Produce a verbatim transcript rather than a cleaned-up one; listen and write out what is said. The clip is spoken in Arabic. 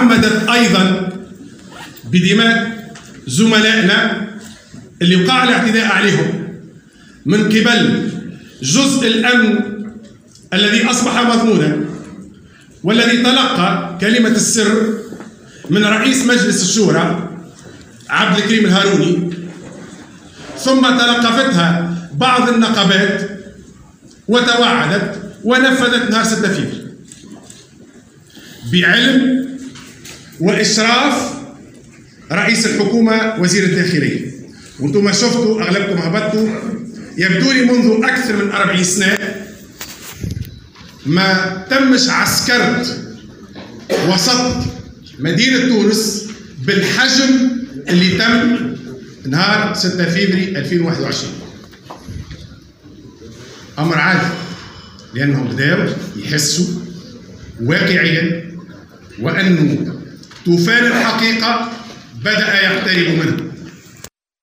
تعمدت أيضا بدماء زملائنا اللي وقع الاعتداء عليهم من قبل جزء الأمن الذي أصبح مضمونا، والذي تلقى كلمة السر من رئيس مجلس الشورى عبد الكريم الهاروني، ثم تلقفتها بعض النقابات وتوعدت ونفذت نهار ستة فبراير بعلم وإشراف رئيس الحكومة وزير الداخلية. وانتم شفتوا أغلبكم هبطوا، يبدو لي منذ أكثر من أربعين سنة ما تمش عسكرت وسط مدينة تونس بالحجم اللي تم نهار ستة فبراير ألفين وواحد وعشرين. أمر عادي، لأنهم بداوا يحسوا واقعيا وأنه طوفان الحقيقة بدأ يقترب منهم.